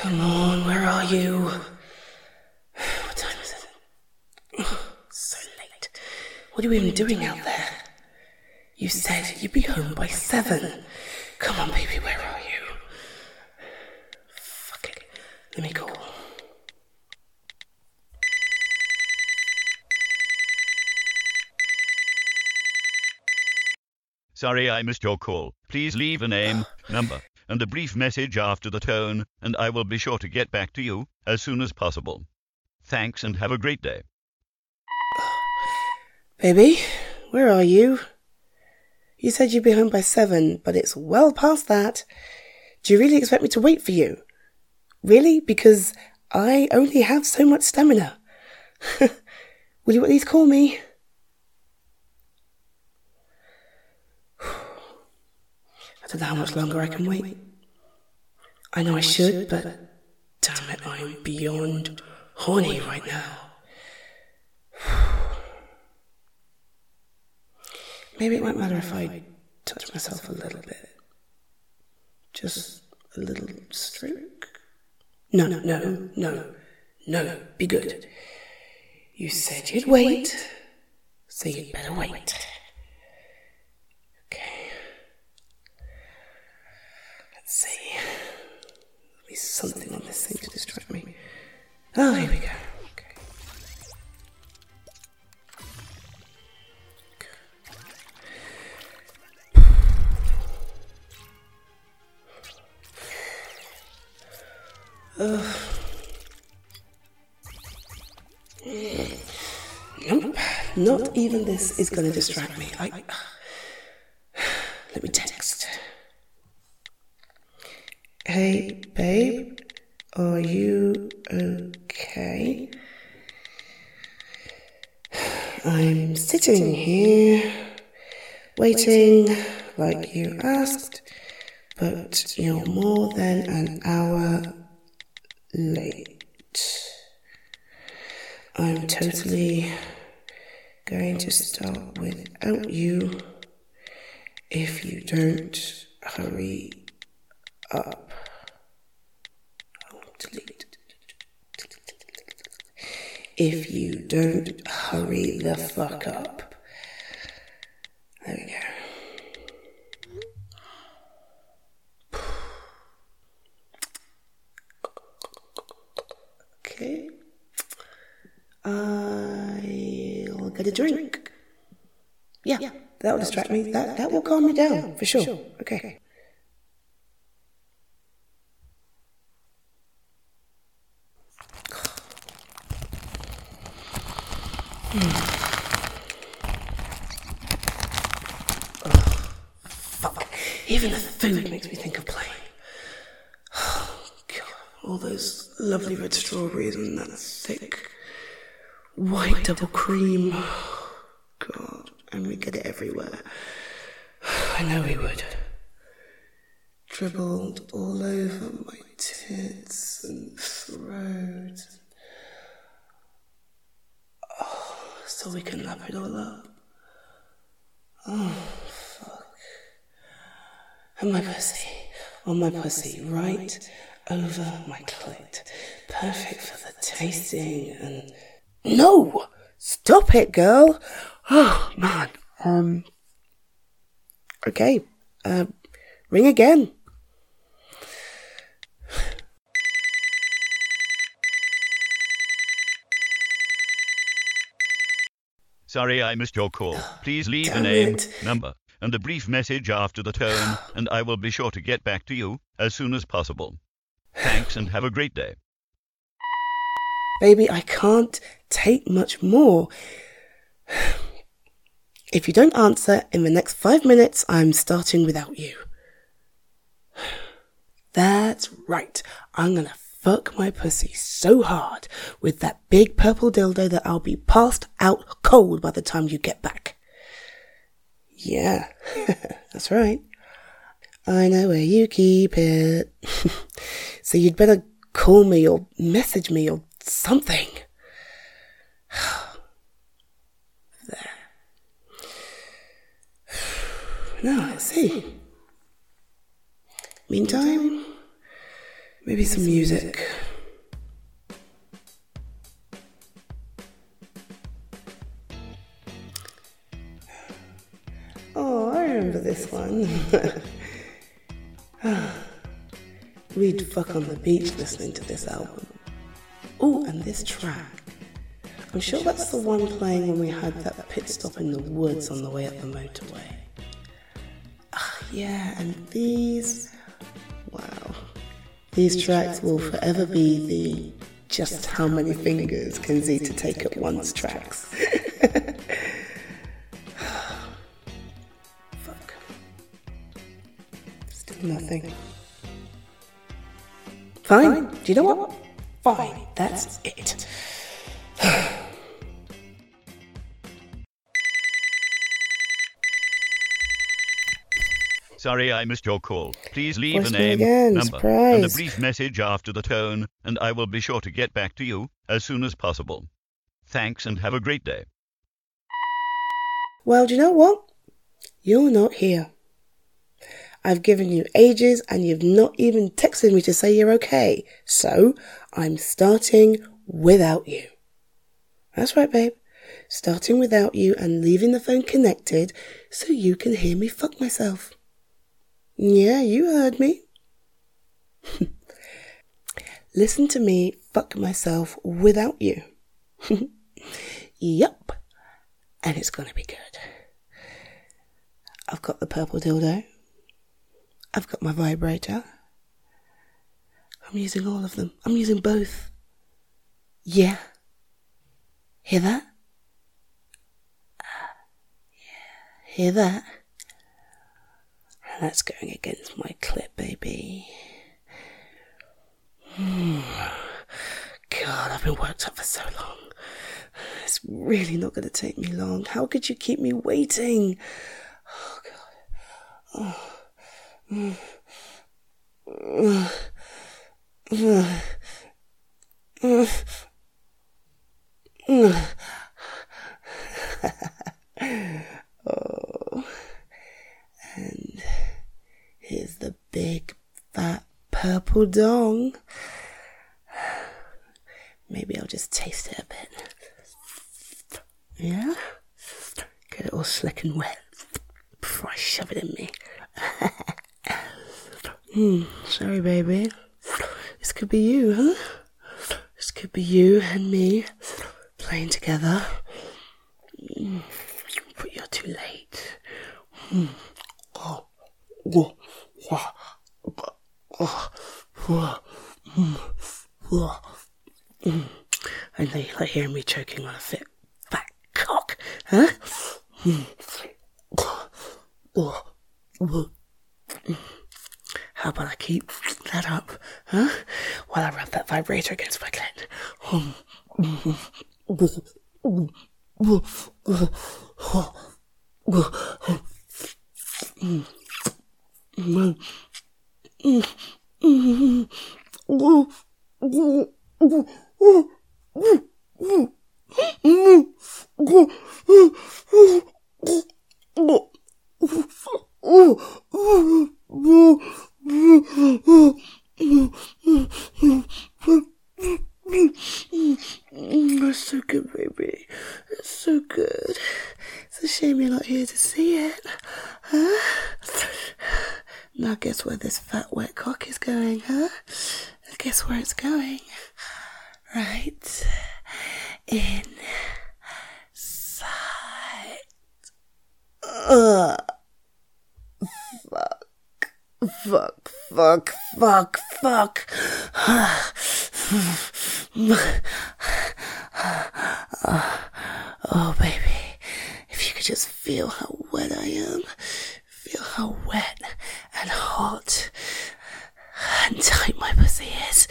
Come on, where are you? What time is it? So late. What are you even doing out there? You said you'd be home by 7. Come on, baby, where are you? Fuck it. Let me call. Sorry I missed your call. Please leave a name, number, and a brief message after the tone, and I will be sure to get back to you as soon as possible. Thanks and have a great day. Baby, where are you? You said you'd be home by 7, but it's well past that. Do you really expect me to wait for you? Really? Because I only have so much stamina. Will you at least call me? I don't know how much longer I can wait. I know I should, but damn it, I'm beyond horny right now. Maybe it won't matter if I touch myself a little bit. Just a little stroke. No, be good. You said you'd wait, so you'd better wait. Okay. Let's see. There'll be something on this thing to distract me. Oh, here we go. Nope, not even this is going to distract me. Let me text. Hey, babe, are you okay? I'm sitting here, waiting like you asked, but you're more than an hour late. I'm totally going to start without you if you don't hurry up. Oh, delete. If you don't hurry the fuck up. There we go. Okay. I'll get a drink. Yeah, that will distract me. That will calm me down, for sure. Okay. Fuck. Even the food makes me think of playing. Oh, God. All those lovely red strawberries and that thick white double cream. God, and we get it everywhere. I know we would. Dribbled all over my tits and throat. Oh, so we can lap it all up. Oh, fuck. And my pussy. On my pussy, right over my clit. Perfect for the tasting and... No! Stop it, girl! Oh, man. Okay. Ring again. Sorry I missed your call. Please leave a Damn name, it. number, and a brief message after the tone, and I will be sure to get back to you as soon as possible. Thanks and have a great day. Baby, I can't take much more. If you don't answer in the next 5 minutes, I'm starting without you. That's right. I'm gonna fuck my pussy so hard with that big purple dildo that I'll be passed out cold by the time you get back. Yeah, that's right. I know where you keep it. So you'd better call me or message me or something. There. Now, let's see. Meantime, Maybe some music. Oh, I remember this one. We'd fuck on the beach listening to this album. Oh, and this track. I'm sure that's the one playing when we had that pit stop in the woods on the way up the motorway. Yeah, and these... Wow. These tracks will forever be the just how many fingers can Zeta take at once tracks. Fuck. Still nothing. Fine. Do you know what? Fine. That's it. Sorry I missed your call. Please leave a Voicemail name, again, number, surprise. and a brief message after the tone, and I will be sure to get back to you as soon as possible. Thanks and have a great day. Well, do you know what? You're not here. I've given you ages and you've not even texted me to say you're okay. So, I'm starting without you. That's right, babe. Starting without you and leaving the phone connected so you can hear me fuck myself. Yeah, you heard me. Listen to me fuck myself without you. Yup. And it's gonna be good. I've got the purple dildo. I've got my vibrator. I'm using all of them. I'm using both. Yeah. Hear that? Yeah. Hear that? And that's going against my clip, baby. God, I've been worked up for so long. It's really not going to take me long. How could you keep me waiting? Oh, God. Oh. And here's the big, fat, purple dong. Maybe I'll just taste it a bit. Yeah? Get it all slick and wet before I shove it in me. Sorry, baby. This could be you, huh? This could be you and me playing together. But you're too late. I know you like hearing me choking on a fat cock, huh? How about I keep that up, huh? While I rub that vibrator against my clit. That's so good, baby. That's so good. It's a shame you're not here to see it. Huh? Now guess where this fat wet cock is going, huh? Guess where it's going? Right inside. Fuck. Oh, baby, if you could just feel how wet I am, feel how wet and hot and tight my pussy is.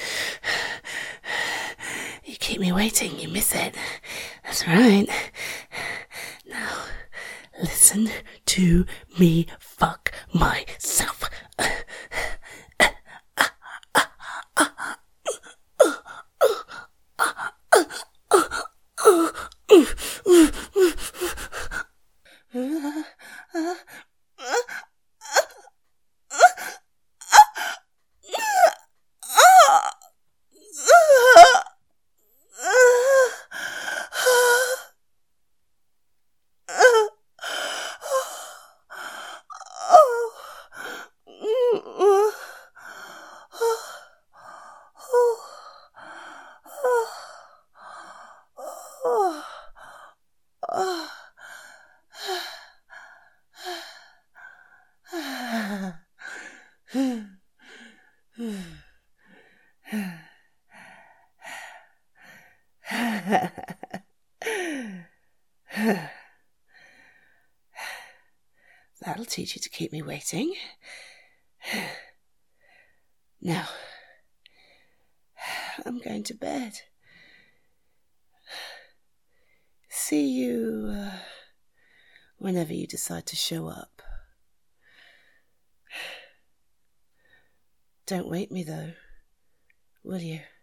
You keep me waiting, you miss it. That's right. Now, listen to me fuck myself. teach you to keep me waiting. Now, I'm going to bed. See you whenever you decide to show up. Don't wake me though, will you?